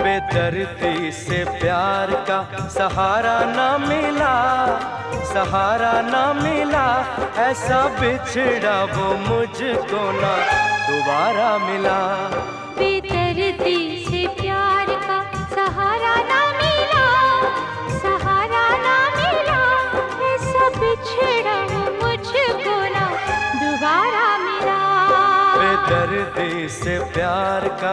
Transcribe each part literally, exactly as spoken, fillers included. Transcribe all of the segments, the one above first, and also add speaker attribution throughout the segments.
Speaker 1: बेदर्दी से प्यार का सहारा ना मिला, सहारा ना मिला, ऐसा बिछड़ा वो मुझको ना दोबारा मिला।
Speaker 2: बेदर्दी से प्यार का सहारा ना मिला, सहारा ना मिला, ऐसा बिछड़ा वो मुझको ना दोबारा मिला।
Speaker 1: बेदर्दी से प्यार का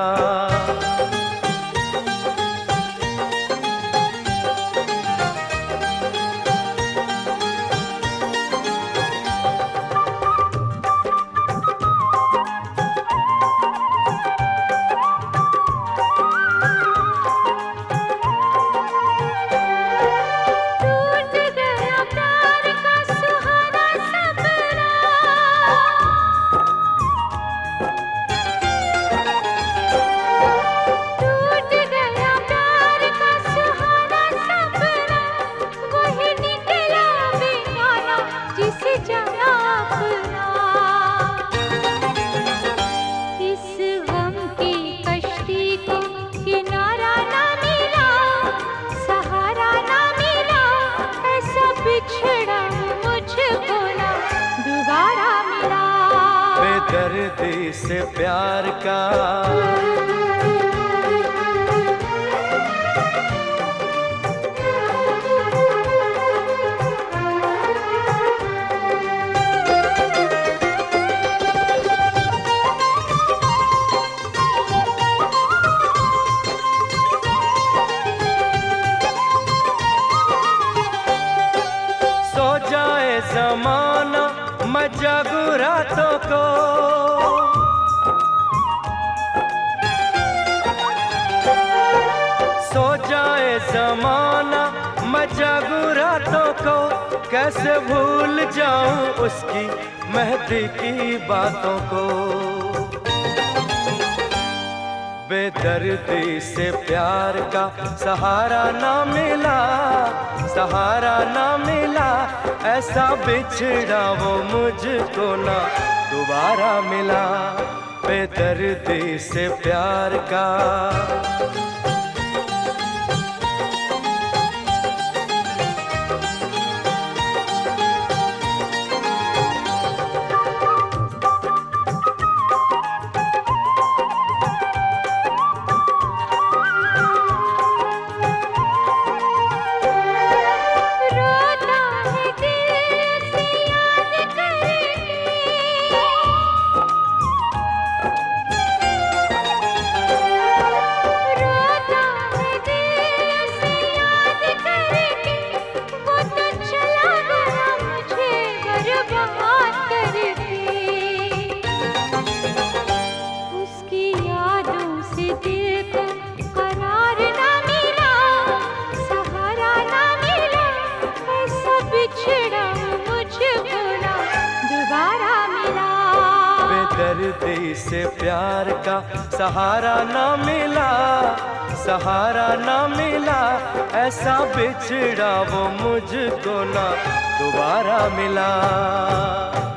Speaker 1: बेदर्दी से प्यार का सो जाए ज़माना मैं जागूं रातों को, सो जाए ज़माना मैं जागूं रातों को, कैसे भूल जाऊं उसकी मेहंदी की बातों को। बेदर्दी से प्यार का सहारा ना मिला, सहारा ना मिला, ऐसा बिछड़ा वो मुझको ना दोबारा मिला। बेदर्दी से प्यार का बेदर्दी से प्यार का सहारा ना मिला, सहारा ना मिला, ऐसा बिछड़ा वो मुझको ना दोबारा मिला।